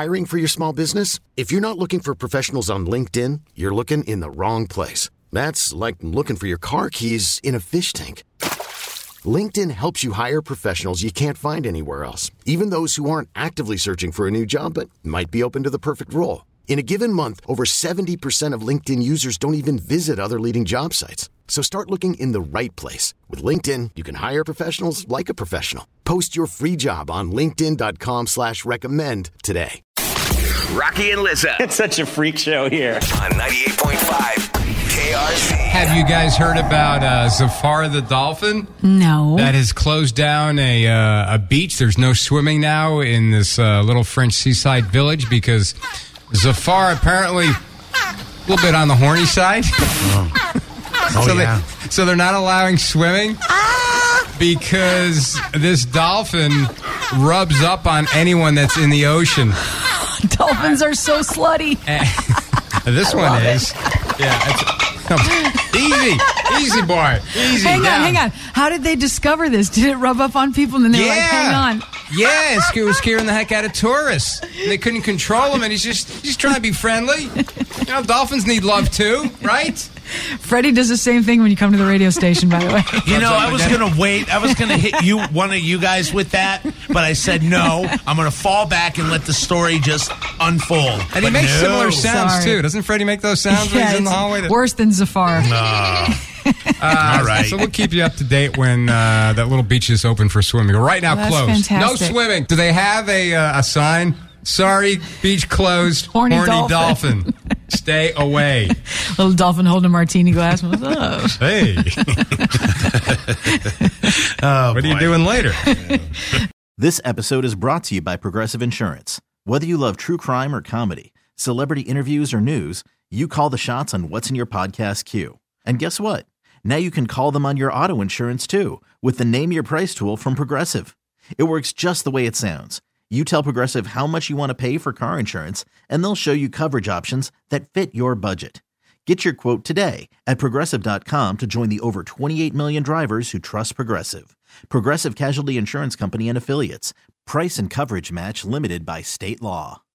Hiring for your small business? If you're not looking for professionals on LinkedIn, you're looking in the wrong place. That's like looking for your car keys in a fish tank. LinkedIn helps you hire professionals you can't find anywhere else, even those who aren't actively searching for a new job but might be open to the perfect role. In a given month, over 70% of LinkedIn users don't even visit other leading job sites. So start looking in the right place. With LinkedIn, you can hire professionals like a professional. Post your free job on linkedin.com/recommend today. Rocky and Lizzo. It's such a freak show here. On 98.5 KRZ. Have you guys heard about Zafar the dolphin? No. That has closed down a beach. There's no swimming now in this little French seaside village because Zafar apparently a little bit on the horny side. So they're not allowing swimming because this dolphin rubs up on anyone that's in the ocean. Dolphins are so slutty. This one is. Yeah. Easy, boy. Easy. Hang on. How did they discover this? Did it rub up on people and then they're like, hang on? Yeah, it was scaring the heck out of tourists. They couldn't control him, and he's just trying to be friendly. You know, dolphins need love too, right? Freddie does the same thing when you come to the radio station, by the way. You know, I was going to wait. I was going to hit one of you guys with that, but I said no. I'm going to fall back and let the story just unfold. And he makes similar sounds, too. Doesn't Freddie make those sounds when he's in the hallway? Worse than Zafar. All right. So we'll keep you up to date when that little beach is open for swimming. Right now, closed. Fantastic. No swimming. Do they have a sign? Sorry, beach closed. Horny dolphin. Stay away. Little dolphin holding a martini glass. What's up? Hey. What are you doing later? This episode is brought to you by Progressive Insurance. Whether you love true crime or comedy, celebrity interviews or news, you call the shots on what's in your podcast queue. And guess what? Now you can call them on your auto insurance too with the Name Your Price tool from Progressive. It works just the way it sounds. You tell Progressive how much you want to pay for car insurance, and they'll show you coverage options that fit your budget. Get your quote today at Progressive.com to join the over 28 million drivers who trust Progressive. Progressive Casualty Insurance Company and Affiliates. Price and coverage match limited by state law.